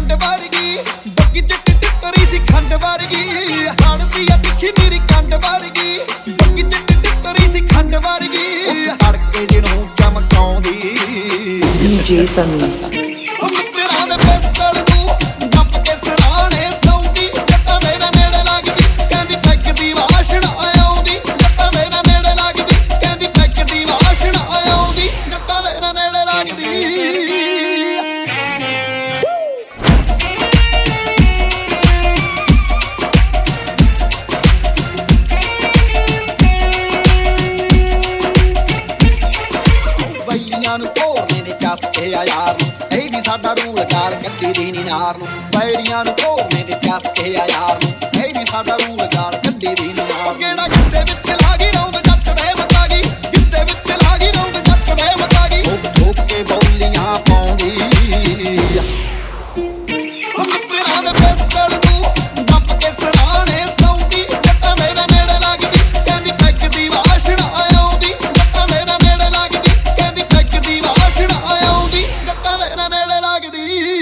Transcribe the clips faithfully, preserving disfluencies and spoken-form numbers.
खंड वर्गी बग्गी चिट्टी टिप्परी सी खंड वर्गी हड़दी आ तिखी नीरी कंड वर्गी बग्गी चिट्टी टिप्परी सी खंड वर्गी हड़के जिन्हों चमकाउंदी डीजे सनी मित्तरां दे पिस्टल नूं डप के सराणे सौंदी जट्टा मेरा नेड़े लगदी कहंदी पैग दी वाशना आउंदी जट्टा मेरा नेड़े लगदी कहंदी पैग दी वाशना आउंदी जट्टा मेरा नेड़े लगदी बैरियां नूं भोरने दे चसके आ यार नूं ਇਹ ਵੀ ਸਾਡਾ ਰੂਲ ਗਾਲ ਕੱਢੀ ਦੀ ਨੀ ਨਾਰ ਨੂੰ बैरियां नूं भोरने दे चसके आ यार नूं ਇਹ ਵੀ ਸਾਡਾ ਰੂਲ ਗਾਲ ਕੱਢੀ ਦੀ ਨੀ ਨਾਰ ਕਿਹੜਾ ਗਿੱਟੇ ਵਿੱਚ ਲਾ ਗਈ ਰੌਂਦ ਜੱਟ ਦੇ ਮਚਾ ਗਈ ਗਿੱਟੇ ਵਿੱਚ ਲਾ ਗਈ ਰੌਂਦ ਜੱਟ ਦੇ ਮਚਾ ਗਈ ਠੋਕ ਠੋਕ ਕੇ ਬੋਲੀਆਂ ਪਾਉਂਦੀ ਮਿੱਤਰਾਂ ਦੇ ਪਿਸਟਲ ਨੂੰ ਡੱਪ ਕੇ ਸਰਾਣੇ ਸੌਂਦੀ ਜੱਟਾ ਮੇਰਾ ਨੇੜੇ ਲੱਗਦੀ ਕਹਿੰਦੀ ਪੈਗ ਦੀ ਵਾਸ਼ਨਾ ਆਉਂਦੀ ਜੱਟਾ ਮੇਰਾ ਨੇੜੇ ਲੱਗਦੀ ਕਹਿੰਦੀ ਪੈਗ ਦੀ ਵਾਸ਼ਨਾ ਆਉਂਦੀ ਜੱਟਾ ਮੇਰਾ ਨੇੜੇ ਲੱਗਦੀ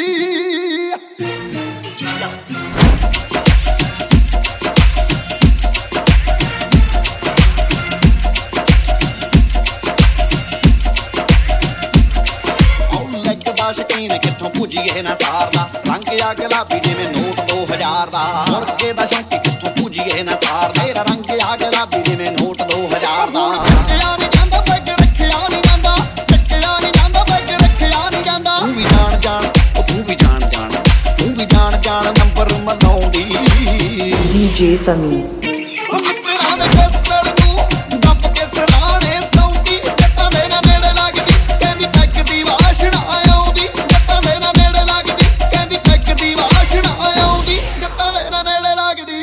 शकीन किथों भुजिए ना सारदा रंग आ गुलाबी जिवें नोट दो हजार दा मुर्गे दा शौकी किथों भुजिए ना सारदा तेरा रंग आ गुलाबी जिवें नोट दो हजार दा चक्किया नहीं जांदा पैग रखिया नहीं जांदा चक्किया नहीं जांदा पैग रखिया नहीं जांदा तू भी जान जान तू भी जान जान तू भी जान जान नंबर मलाउंदी डीजे सनी मित्तरां दे पिस्टल नूं डप के सराणे सौंदी जट्टा मेरा नेड़े लगदी कहंदी पैग दी वाशना आउंदी जट्टा मेरा नेड़े लगदी कहंदी पैग दी वाशना आउंदी जट्टा मेरा नेड़े लगदी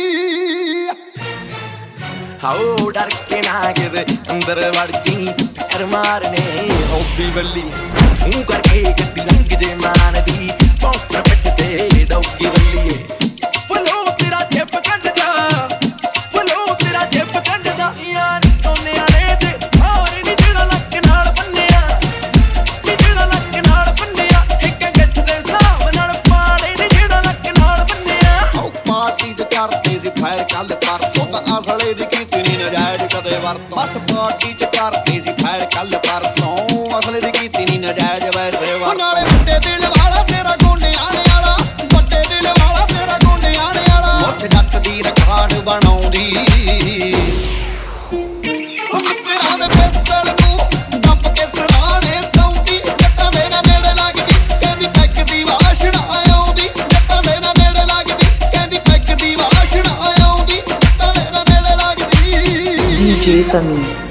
हाओ डर के ना किते अंदर वड़ जी पैर मारने हॉबी बल्ली तू करके गड्डी लंघ जे मान दी पौकर पिट ते डौगी बल्ली फलो तेरा चिप कट जा फलो तेरा चिप कट जा यार तोने आले ते सारे नी जेड़ा लक नाल बन्निया नी जेड़ा लक नाल बन्निया एक गठ दे साहब नाल पाले नी जेड़ा लक नाल बन्निया ओ पार्टी च करते सी फायर कल परसों तां असले दी कीती नी नजायज कदे वरतों बस पार्टी च करते सी फायर कल परसों असले दी कीती नी नजायज वैसे वर नाले वड्डे दिल वाला तेरा गोंडे आने वाला वड्डे दिल वाला तेरा गोंडे आने वाला मुੱਠ ਜੱਟ ਦੀ ਰਿਕਾਰਡ ਬਣਾਉਂਦੀ ਮਿੱਤਰਾਂ ਦੇ ਪਿਸਟਲ ਨੂੰ ਡੱਪ ਕੇ ਸਰਾਣੇ ਸੌਂਦੀ ਜੱਟਾ ਮੇਰਾ ਨੇੜੇ ਲੱਗਦੀ ਕਹਿੰਦੀ ਪੈਗ ਦੀ ਵਾਸ਼ਨਾ ਆਉਂਦੀ ਜੱਟਾ ਮੇਰਾ ਨੇੜੇ ਲੱਗਦੀ ਕਹਿੰਦੀ ਪੈਗ ਦੀ ਵਾਸ਼ਨਾ ਆਉਂਦੀ ਜੱਟਾ ਮੇਰਾ ਨੇੜੇ ਲੱਗਦੀ डीजे सनी